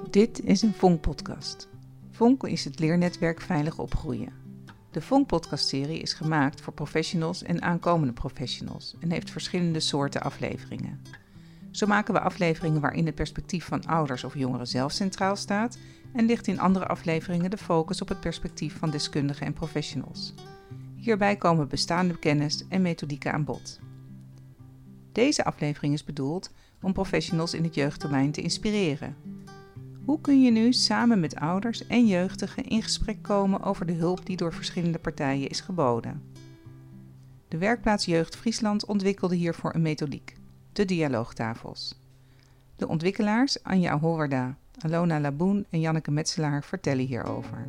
Dit is een Vonk-podcast. Vonk is het leernetwerk Veilig Opgroeien. De Vonk-podcastserie is gemaakt voor professionals en aankomende professionals en heeft verschillende soorten afleveringen. Zo maken we afleveringen waarin het perspectief van ouders of jongeren zelf centraal staat en ligt in andere afleveringen de focus op het perspectief van deskundigen en professionals. Hierbij komen bestaande kennis en methodieken aan bod. Deze aflevering is bedoeld om professionals in het jeugddomein te inspireren. Hoe kun je nu samen met ouders en jeugdigen in gesprek komen over de hulp die door verschillende partijen is geboden? De werkplaats Jeugd Friesland ontwikkelde hiervoor een methodiek, de dialoogtafels. De ontwikkelaars Anja Howarda, Alona Laboen en Janneke Metselaar vertellen hierover.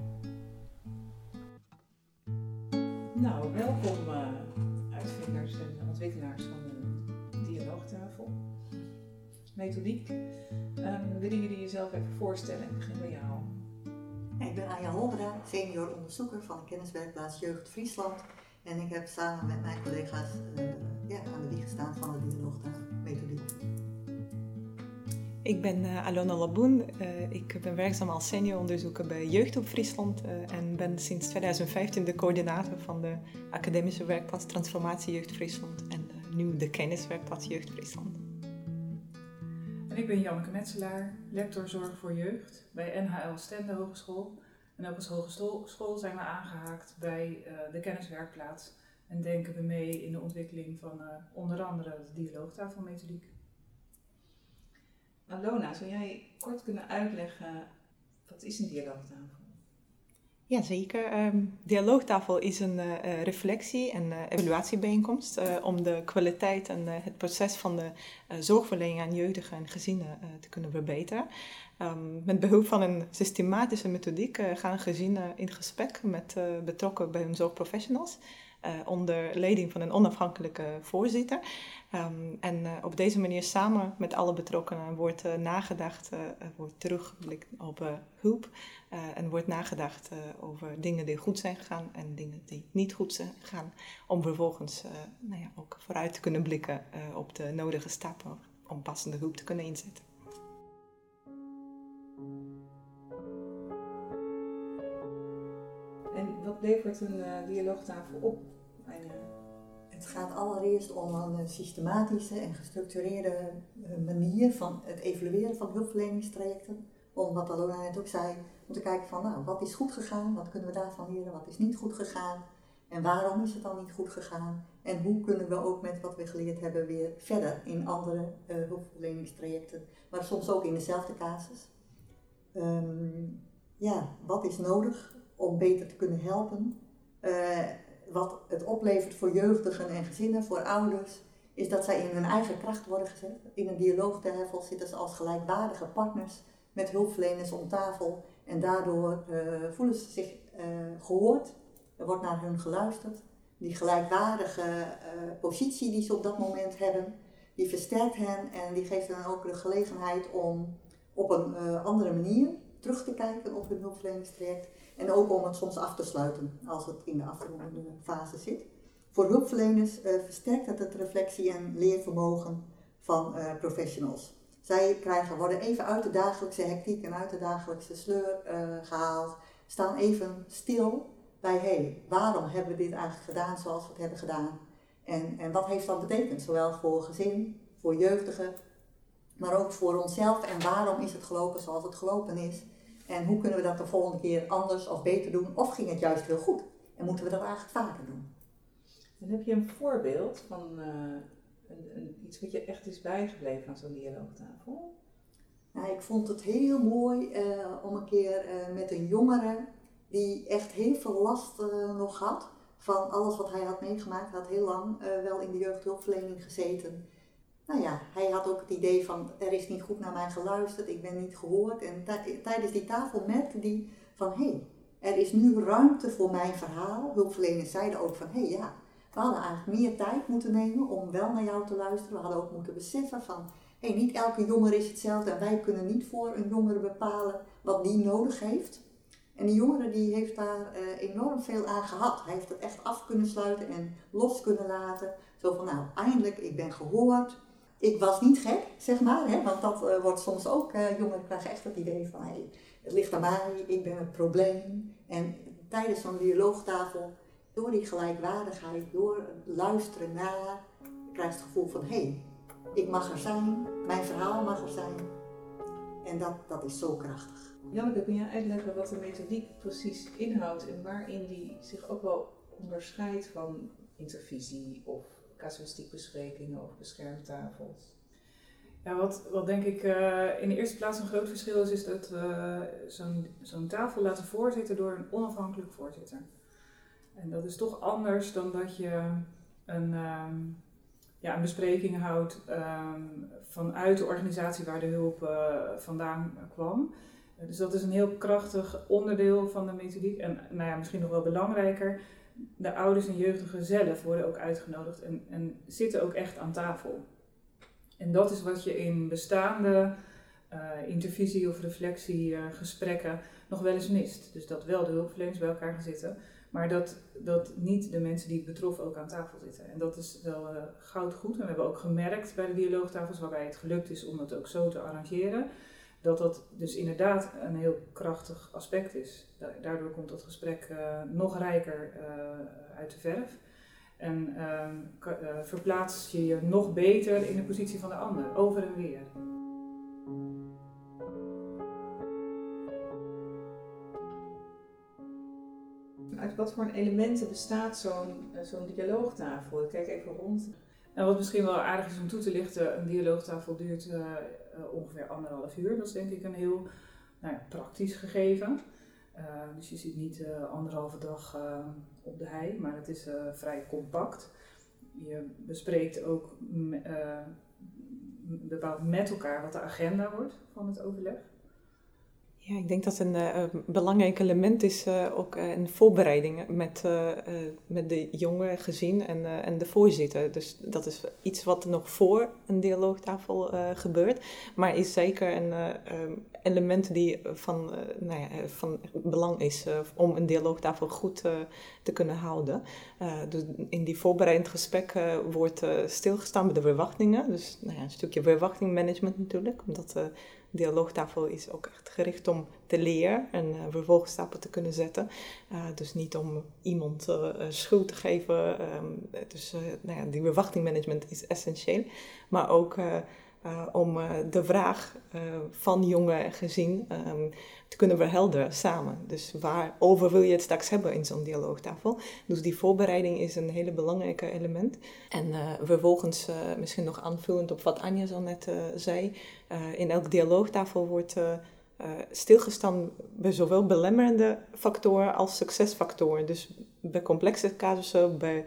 Nou, welkom uitvinders en ontwikkelaars van de dialoogtafel. Methodiek. Willen jullie jezelf even voorstellen? Ik begin bij jou. Ik ben Anja Howarda, senior onderzoeker van de kenniswerkplaats Jeugd Friesland. En ik heb samen met mijn collega's aan de wieg gestaan van de dialoogtafelmethodiek. Ik ben Alona Laboen. Ik ben werkzaam als senior onderzoeker bij Jeugd op Friesland en ben sinds 2015 de coördinator van de academische werkplaats Transformatie Jeugd Friesland en nu de kenniswerkplaats Jeugd Friesland. En ik ben Janneke Metselaar, lector zorg voor jeugd bij NHL Stende Hogeschool. En ook als hogeschool zijn we aangehaakt bij de kenniswerkplaats en denken we mee in de ontwikkeling van onder andere de dialoogtafelmethodiek. Alona, zou jij kort kunnen uitleggen, wat is een dialoogtafel? Jazeker. Dialoogtafel is een reflectie- en evaluatiebijeenkomst om de kwaliteit en het proces van de zorgverlening aan jeugdigen en gezinnen te kunnen verbeteren. Met behulp van een systematische methodiek gaan gezinnen in gesprek met betrokken bij hun zorgprofessionals. Onder leiding van een onafhankelijke voorzitter. En op deze manier samen met alle betrokkenen wordt nagedacht, wordt teruggeblikt op hulp. En wordt nagedacht over dingen die goed zijn gegaan en dingen die niet goed zijn gegaan. Om vervolgens ook vooruit te kunnen blikken op de nodige stappen om passende hulp te kunnen inzetten. En wat levert een dialoogtafel op? Het gaat allereerst om een systematische en gestructureerde manier van het evalueren van hulpverleningstrajecten. Om, wat Alona net ook zei, om te kijken van wat is goed gegaan, wat kunnen we daarvan leren, wat is niet goed gegaan en waarom is het dan niet goed gegaan en hoe kunnen we ook met wat we geleerd hebben weer verder in andere hulpverleningstrajecten, maar soms ook in dezelfde casus. Wat is nodig om beter te kunnen helpen? Wat het oplevert voor jeugdigen en gezinnen, voor ouders, is dat zij in hun eigen kracht worden gezet. In een dialoogtafel zitten ze als gelijkwaardige partners met hulpverleners om tafel en daardoor voelen ze zich gehoord. Er wordt naar hun geluisterd. Die gelijkwaardige positie die ze op dat moment hebben, die versterkt hen en die geeft hen ook de gelegenheid om op een andere manier terug te kijken op hun hulpverleningstraject. En ook om het soms af te sluiten als het in de afrondende fase zit. Voor hulpverleners versterkt het reflectie- en leervermogen van professionals. Zij worden even uit de dagelijkse hectiek en uit de dagelijkse sleur gehaald. Staan even stil bij waarom hebben we dit eigenlijk gedaan zoals we het hebben gedaan. En wat heeft dat betekend? Zowel voor gezin, voor jeugdigen, maar ook voor onszelf. En waarom is het gelopen zoals het gelopen is? En hoe kunnen we dat de volgende keer anders of beter doen? Of ging het juist heel goed? En moeten we dat eigenlijk vaker doen? En heb je een voorbeeld van iets wat je echt is bijgebleven aan zo'n dialoogtafel? Nou, ik vond het heel mooi om een keer met een jongere die echt heel veel last nog had van alles wat hij had meegemaakt. Hij had heel lang wel in de jeugdhulpverlening gezeten. Hij had ook het idee van er is niet goed naar mij geluisterd, ik ben niet gehoord. En tijdens die tafel merkte hij van er is nu ruimte voor mijn verhaal. Hulpverleners zeiden ook van we hadden eigenlijk meer tijd moeten nemen om wel naar jou te luisteren. We hadden ook moeten beseffen van niet elke jongere is hetzelfde en wij kunnen niet voor een jongere bepalen wat die nodig heeft. En die jongere die heeft daar enorm veel aan gehad. Hij heeft het echt af kunnen sluiten en los kunnen laten. Zo van eindelijk, ik ben gehoord. ik was niet gek, zeg maar, hè, want dat wordt soms ook, jongeren krijgen echt het idee van, hey, het ligt aan mij, ik ben het probleem. En tijdens zo'n dialoogtafel, door die gelijkwaardigheid, door het luisteren naar, krijg je het gevoel van, hey, ik mag er zijn, mijn verhaal mag er zijn. En dat is zo krachtig. Janneke, kun jij uitleggen wat de methodiek precies inhoudt en waarin die zich ook wel onderscheidt van intervisie of casuïstiekbesprekingen of beschermtafels? Ja, wat denk ik in de eerste plaats een groot verschil is dat we zo'n tafel laten voorzitten door een onafhankelijk voorzitter. En dat is toch anders dan dat je een bespreking houdt vanuit de organisatie waar de hulp vandaan kwam. Dus dat is een heel krachtig onderdeel van de methodiek. En misschien nog wel belangrijker, de ouders en jeugdigen zelf worden ook uitgenodigd en zitten ook echt aan tafel. En dat is wat je in bestaande intervisie- of reflectiegesprekken nog wel eens mist. Dus dat wel de hulpverleners bij elkaar gaan zitten, maar dat niet de mensen die het betroffen ook aan tafel zitten. En dat is wel goudgoed. En we hebben ook gemerkt bij de dialoogtafels, waarbij het gelukt is om het ook zo te arrangeren, dat dus inderdaad een heel krachtig aspect is. Daardoor komt dat gesprek nog rijker uit de verf. En verplaats je je nog beter in de positie van de ander, over en weer. Uit wat voor elementen bestaat zo'n dialoogtafel? Ik kijk even rond. En wat misschien wel aardig is om toe te lichten, een dialoogtafel duurt ongeveer 1,5 uur. Dat is denk ik een heel praktisch gegeven. Dus je zit niet 1,5 dag op de hei, maar het is vrij compact. Je bespreekt ook bepaald met elkaar wat de agenda wordt van het overleg. Ja, ik denk dat een belangrijk element is ook een voorbereiding met de jonge gezin en de voorzitter. Dus dat is iets wat nog voor een dialoogtafel gebeurt, maar is zeker een element die van belang is om een dialoogtafel goed te kunnen houden. Dus in die voorbereidend gesprek wordt stilgestaan bij de verwachtingen. Dus een stukje verwachtingmanagement natuurlijk, omdat dialoogtafel is ook echt gericht om te leren en vervolgstappen te kunnen zetten. Dus niet om iemand schuld te geven. Die verwachtingmanagement is essentieel. Maar ook om de vraag van jonge gezin te kunnen verhelderen samen. Dus waarover wil je het straks hebben in zo'n dialoogtafel? Dus die voorbereiding is een hele belangrijke element. En vervolgens, misschien nog aanvullend op wat Anja zo net zei, in elke dialoogtafel wordt stilgestaan bij zowel belemmerende factoren als succesfactoren. Dus bij complexe casussen, bij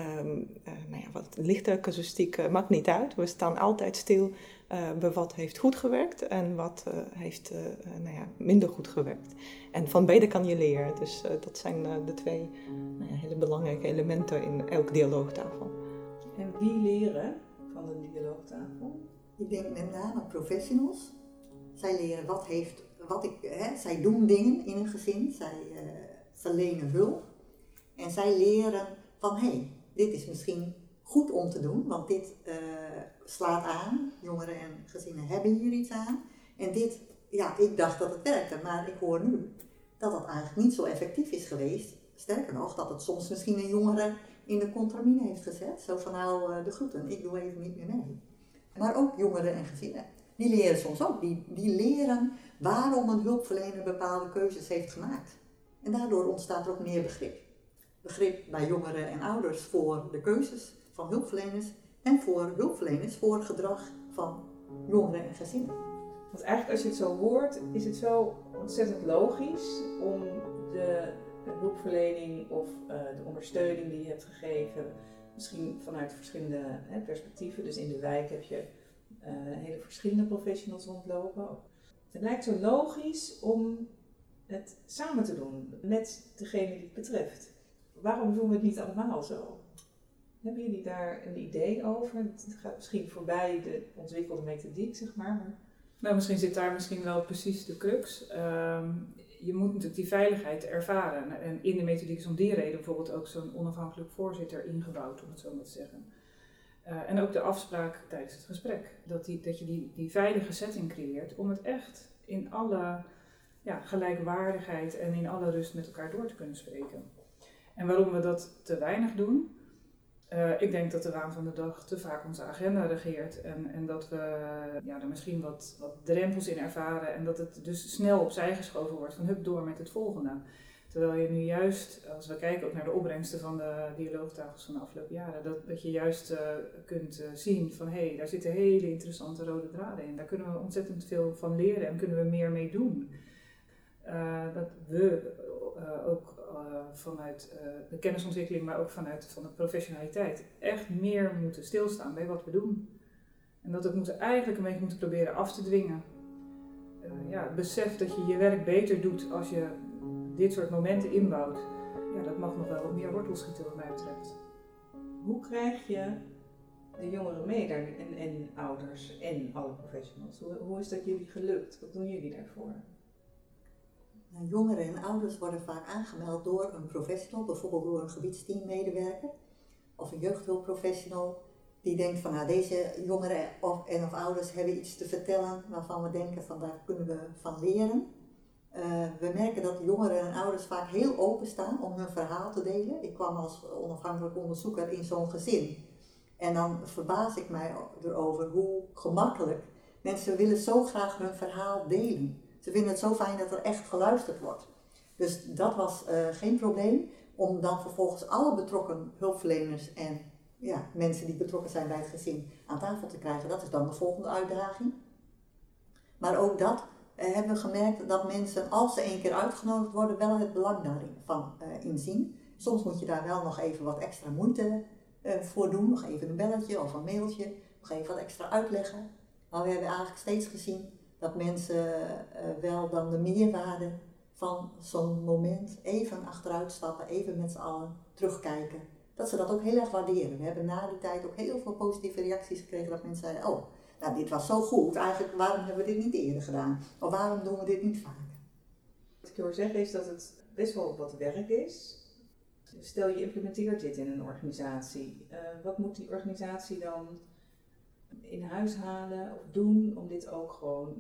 wat lichtere casuïstiek, maakt niet uit. We staan altijd stil bij wat heeft goed gewerkt en wat heeft minder goed gewerkt. En van beide kan je leren. Dus dat zijn de twee hele belangrijke elementen in elke dialoogtafel. En wie leren van een dialoogtafel? Ik denk met name professionals. Zij leren zij doen dingen in een gezin, zij verlenen hulp. En zij leren van, dit is misschien goed om te doen, want dit slaat aan. Jongeren en gezinnen hebben hier iets aan. En dit, ik dacht dat het werkte, maar ik hoor nu dat het eigenlijk niet zo effectief is geweest. Sterker nog, dat het soms misschien een jongere in de contramine heeft gezet. Zo van, de groeten, ik doe even niet meer mee. Maar ook jongeren en gezinnen. Die leren soms ook. Die leren waarom een hulpverlener bepaalde keuzes heeft gemaakt. En daardoor ontstaat er ook meer begrip. Begrip bij jongeren en ouders voor de keuzes van hulpverleners en voor hulpverleners voor het gedrag van jongeren en gezinnen. Want eigenlijk als je het zo hoort, is het zo ontzettend logisch om de hulpverlening of de ondersteuning die je hebt gegeven, misschien vanuit verschillende perspectieven. Dus in de wijk heb je hele verschillende professionals rondlopen. Het lijkt zo logisch om het samen te doen met degene die het betreft. Waarom doen we het niet allemaal zo? Hebben jullie daar een idee over? Het gaat misschien voorbij de ontwikkelde methodiek, zeg maar. Nou, misschien zit daar wel precies de crux. Je moet natuurlijk die veiligheid ervaren. En in de methodiek is om die reden bijvoorbeeld ook zo'n onafhankelijk voorzitter ingebouwd, om het zo maar te zeggen. En ook de afspraak tijdens het gesprek. Dat je die veilige setting creëert om het echt in alle gelijkwaardigheid en in alle rust met elkaar door te kunnen spreken. En waarom we dat te weinig doen? Ik denk dat de waan van de dag te vaak onze agenda regeert en dat we er misschien wat drempels in ervaren en dat het dus snel opzij geschoven wordt van hup door met het volgende. Terwijl je nu juist, als we kijken ook naar de opbrengsten van de dialoogtafels van de afgelopen jaren, dat je juist kunt zien van daar zitten hele interessante rode draden in. Daar kunnen we ontzettend veel van leren en kunnen we meer mee doen. Dat we ook vanuit de kennisontwikkeling, maar ook vanuit van de professionaliteit echt meer moeten stilstaan bij wat we doen. En dat we het eigenlijk een beetje moeten proberen af te dwingen. Het besef dat je je werk beter doet als je dit soort momenten inbouwt, dat mag nog wel wat meer wortel schieten wat mij betreft. Hoe krijg je de jongeren mee daar en ouders en alle professionals? Hoe is dat jullie gelukt? Wat doen jullie daarvoor? Jongeren en ouders worden vaak aangemeld door een professional, bijvoorbeeld door een gebiedsteammedewerker of een jeugdhulpprofessional die denkt van deze jongeren of ouders hebben iets te vertellen waarvan we denken van daar kunnen we van leren. We merken dat jongeren en ouders vaak heel openstaan om hun verhaal te delen. Ik kwam als onafhankelijk onderzoeker in zo'n gezin en dan verbaas ik mij erover hoe gemakkelijk mensen willen zo graag hun verhaal delen. Ze vinden het zo fijn dat er echt geluisterd wordt. Dus dat was geen probleem om dan vervolgens alle betrokken hulpverleners en mensen die betrokken zijn bij het gezin aan tafel te krijgen. Dat is dan de volgende uitdaging. Maar ook dat hebben we gemerkt dat mensen, als ze 1 keer uitgenodigd worden, wel het belang daarvan inzien. Soms moet je daar wel nog even wat extra moeite voor doen. Nog even een belletje of een mailtje. Nog even wat extra uitleggen. Maar we hebben eigenlijk steeds gezien dat mensen wel dan de meerwaarde van zo'n moment even achteruit stappen, even met z'n allen terugkijken. Dat ze dat ook heel erg waarderen. We hebben na die tijd ook heel veel positieve reacties gekregen dat mensen zeiden, dit was zo goed, eigenlijk waarom hebben we dit niet eerder gedaan? Of waarom doen we dit niet vaker? Wat ik hoor zeggen is dat het best wel wat werk is. Stel je implementeert dit in een organisatie. Wat moet die organisatie dan in huis halen of doen om dit ook gewoon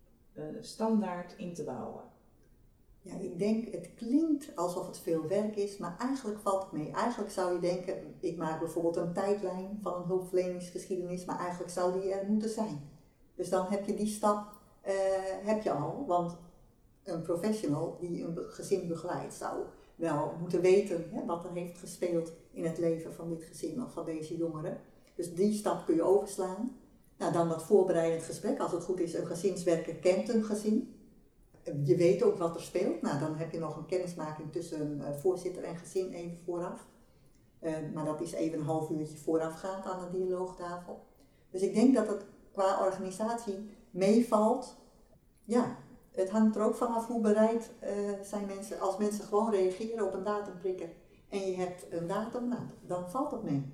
standaard in te bouwen? Ja, ik denk, het klinkt alsof het veel werk is, maar eigenlijk valt het mee. Eigenlijk zou je denken, ik maak bijvoorbeeld een tijdlijn van een hulpverleningsgeschiedenis, maar eigenlijk zou die er moeten zijn. Dus dan heb je die stap heb je al, want een professional die een gezin begeleidt zou wel moeten weten wat er heeft gespeeld in het leven van dit gezin of van deze jongeren. Dus die stap kun je overslaan. Nou, dan dat voorbereidend gesprek, als het goed is, een gezinswerker kent een gezin. Je weet ook wat er speelt. Nou, dan heb je nog een kennismaking tussen voorzitter en gezin even vooraf. Maar dat is even een half uurtje voorafgaand aan de dialoogtafel. Dus ik denk dat het qua organisatie meevalt. Ja, het hangt er ook vanaf hoe bereid zijn mensen. Als mensen gewoon reageren op een datumprikker en je hebt een datum, dan valt het mee.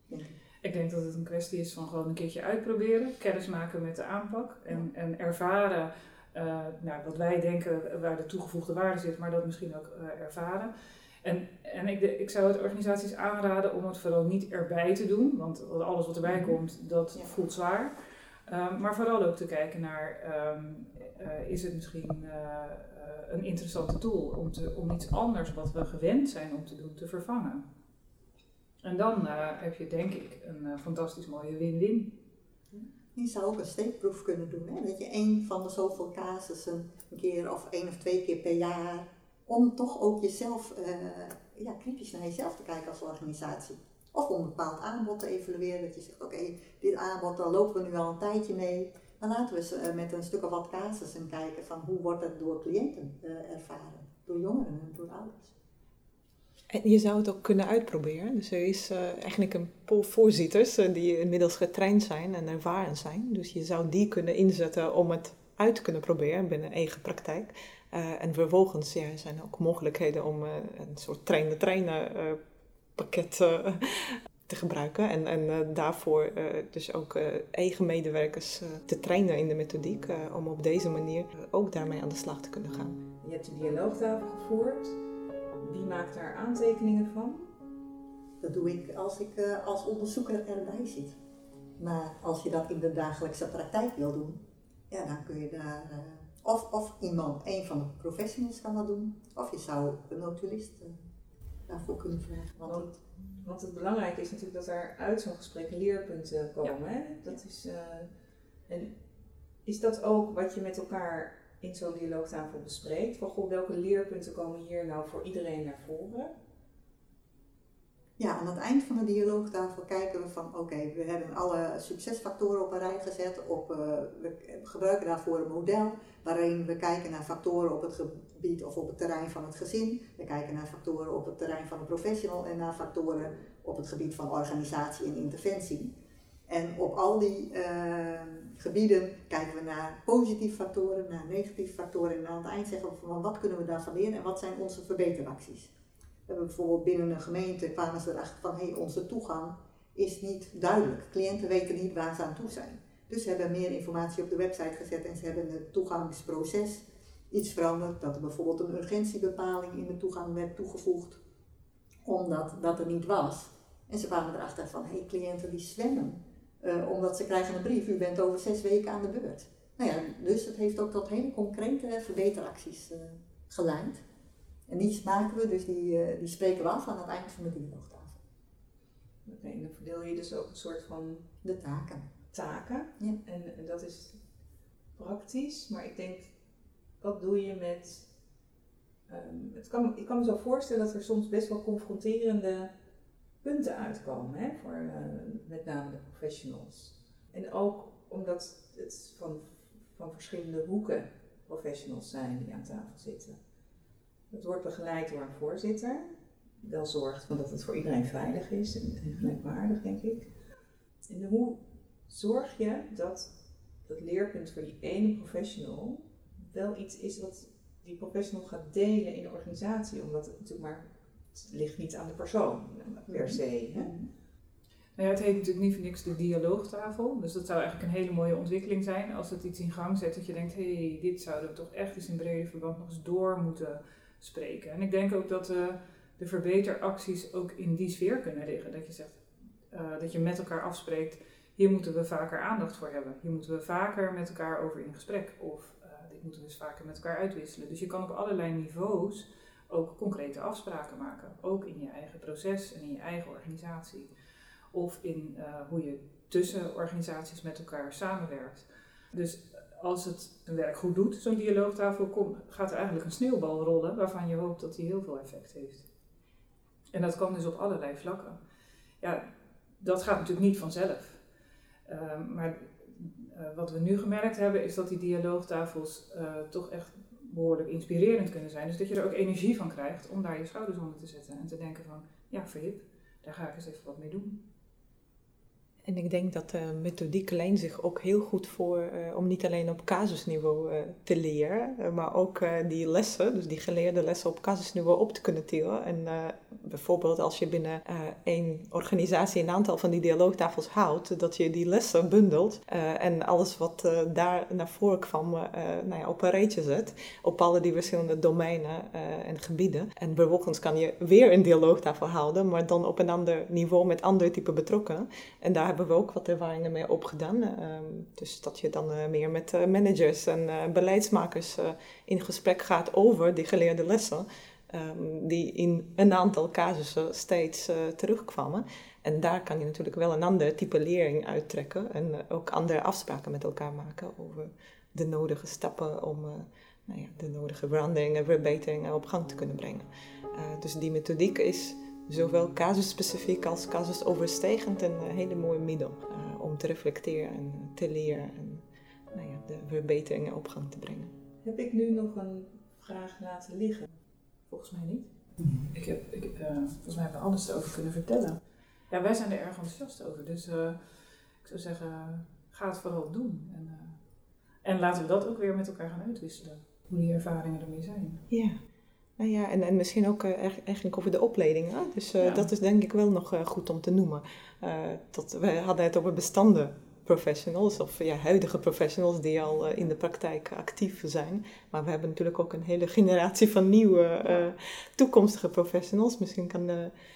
Ik denk dat het een kwestie is van gewoon een keertje uitproberen, kennis maken met de aanpak en ervaren wat wij denken waar de toegevoegde waarde zit, maar dat misschien ook ervaren. En ik zou het organisaties aanraden om het vooral niet erbij te doen, want alles wat erbij komt, dat voelt zwaar. Maar vooral ook te kijken naar, is het misschien een interessante tool om iets anders wat we gewend zijn om te doen, te vervangen. En dan heb je denk ik een fantastisch mooie win-win. Je zou ook een steekproef kunnen doen, hè? Dat je 1 van de zoveel casussen een keer of 1 of 2 keer per jaar, om toch ook jezelf, kritisch naar jezelf te kijken als organisatie. Of om een bepaald aanbod te evalueren, dat je zegt, oké, dit aanbod, daar lopen we nu al een tijdje mee. Dan laten we eens met een stuk of wat casussen kijken van hoe wordt het door cliënten ervaren, door jongeren en door ouders. En je zou het ook kunnen uitproberen. Dus er is eigenlijk een pool voorzitters die inmiddels getraind zijn en ervaren zijn. Dus je zou die kunnen inzetten om het uit te kunnen proberen binnen eigen praktijk. En vervolgens zijn ook mogelijkheden om een soort trainen pakket te gebruiken. En daarvoor dus ook eigen medewerkers te trainen in de methodiek. Om op deze manier ook daarmee aan de slag te kunnen gaan. Je hebt de dialoogtafel gevoerd. Wie maakt daar aantekeningen van? Dat doe ik als ik als onderzoeker erbij zit. Maar als je dat in de dagelijkse praktijk wil doen, ja, dan kun je daar, of een van de professionals kan dat doen, of je zou een notulist daarvoor kunnen vragen. Want het belangrijke is natuurlijk dat er uit zo'n gesprek leerpunten komen. Hè? Dat is, en is dat ook wat je met elkaar in zo'n dialoogtafel bespreekt? Van, goh, welke leerpunten komen hier nou voor iedereen naar voren? Ja, aan het eind van de dialoogtafel kijken we van oké, we hebben alle succesfactoren op een rij gezet. We gebruiken daarvoor een model waarin we kijken naar factoren op het gebied of op het terrein van het gezin. We kijken naar factoren op het terrein van de professional en naar factoren op het gebied van organisatie en interventie. En op al die gebieden kijken we naar positieve factoren, naar negatieve factoren en aan het eind zeggen we van wat kunnen we daarvan leren en wat zijn onze verbeteracties. We hebben bijvoorbeeld binnen een gemeente kwamen ze erachter van onze toegang is niet duidelijk. Cliënten weten niet waar ze aan toe zijn. Dus ze hebben meer informatie op de website gezet en ze hebben het toegangsproces iets veranderd. Dat er bijvoorbeeld een urgentiebepaling in de toegang werd toegevoegd, omdat dat er niet was. En ze kwamen erachter van cliënten die zwemmen, omdat ze krijgen een brief, u bent over 6 weken aan de beurt. Nou ja, dus het heeft ook tot hele concrete verbeteracties geleid. En die maken we, dus die spreken we af aan het eind van de dialoogtafel. Oké, en dan verdeel je dus ook een soort van... De taken. Ja. En dat is praktisch, maar ik denk, wat doe je met... ik kan me zo voorstellen dat er soms best wel confronterende punten uitkomen, hè, voor met name de professionals. En ook omdat het van verschillende hoeken professionals zijn die aan tafel zitten. Het wordt begeleid door een voorzitter, die wel zorgt dat het voor iedereen veilig is en gelijkwaardig, denk ik. En hoe zorg je dat dat leerpunt voor die ene professional wel iets is wat die professional gaat delen in de organisatie? Omdat het natuurlijk het ligt niet aan de persoon per se. Hè? Nou ja, het heet natuurlijk niet voor niks de dialoogtafel. Dus dat zou eigenlijk een hele mooie ontwikkeling zijn als het iets in gang zet dat je denkt, dit zouden we toch echt eens in brede verband nog eens door moeten spreken. En ik denk ook dat de verbeteracties ook in die sfeer kunnen liggen. Dat je zegt, dat je met elkaar afspreekt, hier moeten we vaker aandacht voor hebben. Hier moeten we vaker met elkaar over in gesprek. Of dit moeten we eens vaker met elkaar uitwisselen. Dus je kan op allerlei niveaus ook concrete afspraken maken. Ook in je eigen proces en in je eigen organisatie. Of in hoe je tussen organisaties met elkaar samenwerkt. Dus als het een werk goed doet, zo'n dialoogtafel, gaat er eigenlijk een sneeuwbal rollen waarvan je hoopt dat die heel veel effect heeft. En dat kan dus op allerlei vlakken. Ja, dat gaat natuurlijk niet vanzelf. Maar wat we nu gemerkt hebben is dat die dialoogtafels toch echt behoorlijk inspirerend kunnen zijn. Dus dat je er ook energie van krijgt om daar je schouders onder te zetten en te denken van, ja verhip, daar ga ik eens even wat mee doen. En ik denk dat de methodiek leent zich ook heel goed voor om niet alleen op casusniveau te leren, maar ook die lessen, dus die geleerde lessen op casusniveau op te kunnen tillen. En bijvoorbeeld als je binnen één organisatie een aantal van die dialoogtafels houdt, dat je die lessen bundelt en alles wat daar naar voren kwam op een rijtje zet, op alle die verschillende domeinen en gebieden. En vervolgens kan je weer een dialoogtafel houden, maar dan op een ander niveau met andere type betrokkenen. En daar hebben we ook wat ervaringen mee opgedaan. Dus dat je dan meer met managers en beleidsmakers in gesprek gaat over die geleerde lessen. Die in een aantal casussen steeds terugkwamen. En daar kan je natuurlijk wel een ander type lering uittrekken. En ook andere afspraken met elkaar maken over de nodige stappen om de nodige veranderingen en verbeteringen op gang te kunnen brengen. Dus die methodiek is zowel casusspecifiek als casusoverstijgend een hele mooie middel om te reflecteren en te leren en de verbeteringen op gang te brengen. Heb ik nu nog een vraag laten liggen? Volgens mij niet. Volgens mij hebben we alles erover kunnen vertellen. Ja, wij zijn er erg enthousiast over, dus ik zou zeggen, ga het vooral doen. En laten we dat ook weer met elkaar gaan uitwisselen, hoe die ervaringen ermee zijn. Ja. Nou ja, en misschien ook eigenlijk over de opleidingen. Dus dat is denk ik wel nog goed om te noemen. We hadden het over bestanden professionals of huidige professionals die al in de praktijk actief zijn. Maar we hebben natuurlijk ook een hele generatie van nieuwe toekomstige professionals. Misschien kan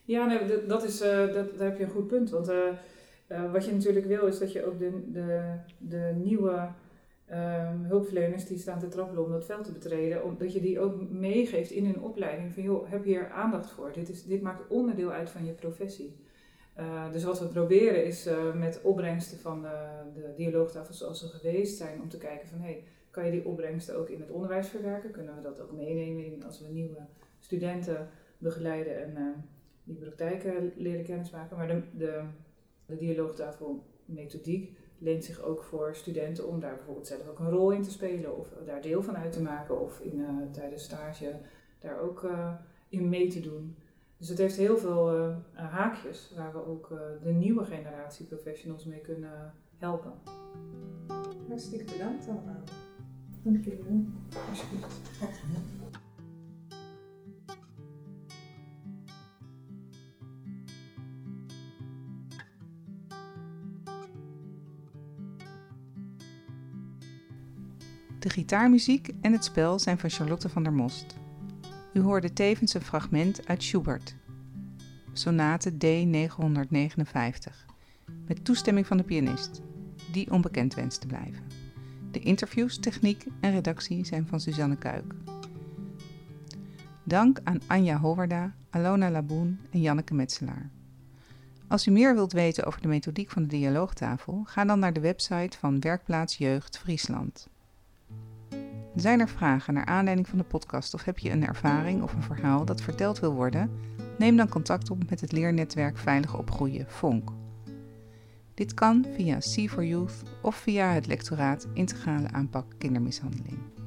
Ja, nee, daar heb je een goed punt. Want wat je natuurlijk wil is dat je ook de nieuwe hulpverleners die staan te trappelen om dat veld te betreden, dat je die ook meegeeft in hun opleiding. Van joh, heb je hier aandacht voor? Dit maakt onderdeel uit van je professie. Dus wat we proberen is met opbrengsten van de dialoogtafels zoals ze geweest zijn, om te kijken van kan je die opbrengsten ook in het onderwijs verwerken? Kunnen we dat ook meenemen als we nieuwe studenten begeleiden en die praktijken leren kennismaken? Maar de dialoogtafelmethodiek leent zich ook voor studenten om daar bijvoorbeeld zelf ook een rol in te spelen of daar deel van uit te maken of tijdens stage daar ook in mee te doen. Dus het heeft heel veel haakjes waar we ook de nieuwe generatie professionals mee kunnen helpen. Hartstikke bedankt allemaal. Dank jullie wel. Alsjeblieft. De gitaarmuziek en het spel zijn van Charlotte van der Most. U hoorde tevens een fragment uit Schubert, sonate D959, met toestemming van de pianist, die onbekend wenst te blijven. De interviews, techniek en redactie zijn van Suzanne Kuik. Dank aan Anja Howarda, Alona Laboen en Janneke Metselaar. Als u meer wilt weten over de methodiek van de dialoogtafel, ga dan naar de website van Werkplaats Jeugd Friesland. Zijn er vragen naar aanleiding van de podcast of heb je een ervaring of een verhaal dat verteld wil worden? Neem dan contact op met het leernetwerk Veilig Opgroeien, VONK. Dit kan via C4Youth of via het lectoraat Integrale Aanpak Kindermishandeling.